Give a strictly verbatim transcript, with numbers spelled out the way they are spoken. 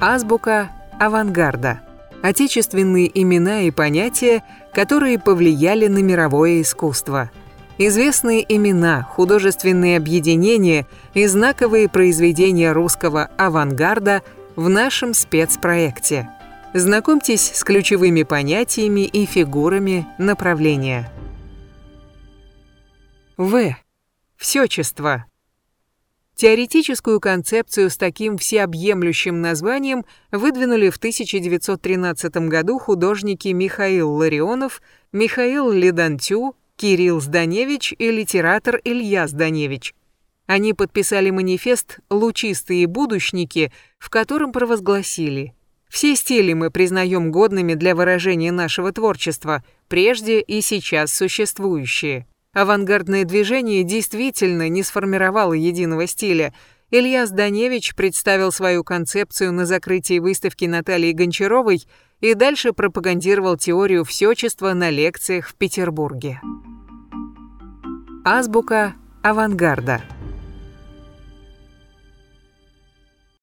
Азбука авангарда. Отечественные имена и понятия, которые повлияли на мировое искусство. Известные имена, художественные объединения и знаковые произведения русского авангарда в нашем спецпроекте. Знакомьтесь с ключевыми понятиями и фигурами направления. В. Всечество. Теоретическую концепцию с таким всеобъемлющим названием выдвинули в тысяча девятьсот тринадцатом году художники Михаил Ларионов, Михаил Ледантю, Кирилл Зданевич и литератор Илья Зданевич. Они подписали манифест «Лучистые будущники», в котором провозгласили: «Все стили мы признаем годными для выражения нашего творчества, прежде и сейчас существующие». Авангардное движение действительно не сформировало единого стиля. Илья Зданевич представил свою концепцию на закрытии выставки Натальи Гончаровой и дальше пропагандировал теорию всечества на лекциях в Петербурге. Азбука авангарда.